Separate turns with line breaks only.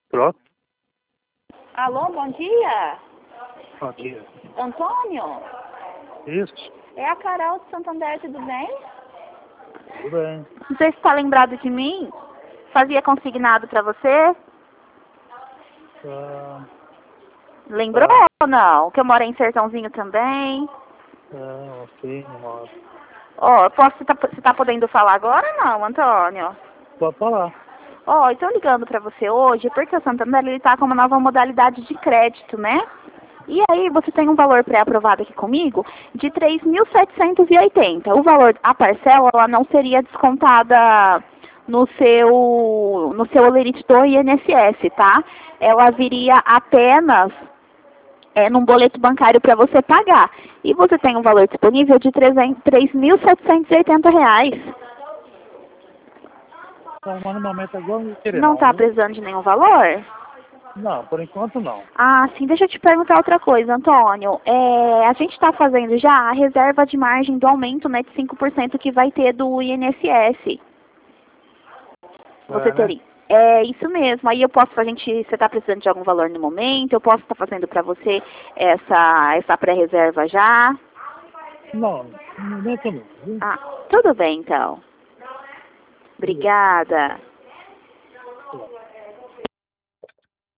Pronto.
Alô, bom dia.
Bom dia.
Antônio?
Isso.
É a Carol de Santander, tudo bem?
Tudo bem.
Não sei se está lembrado de mim. Fazia consignado para você.
Ah,
Lembrou ou não? Que eu moro em Sertãozinho também.
ok, moro.
Ó, você tá podendo falar agora ou não, Antônio?
Pode falar.
Ó, estou ligando para você hoje porque o Santander ele tá com uma nova modalidade de crédito, né? E aí você tem um valor pré-aprovado aqui comigo de 3.780. O valor, a parcela, ela não seria descontada no seu holerite do INSS, tá? Ela viria apenas num boleto bancário para você pagar. E você tem um valor disponível de R$ 3.780.
Mas no momento agora não vou querer
Não
não,
está
viu?
precisando de nenhum valor?
Não, por enquanto não.
Ah, sim, deixa eu te perguntar outra coisa, Antônio. A gente está fazendo já a reserva de margem do aumento, né, de 5% que vai ter do INSS. Você
É, né?
teria. É isso mesmo. Aí eu posso, você está precisando de algum valor no momento, eu posso estar fazendo para você essa pré-reserva já.
Não, no momento não, viu?
Ah, tudo bem então.
Beleza.
Obrigada.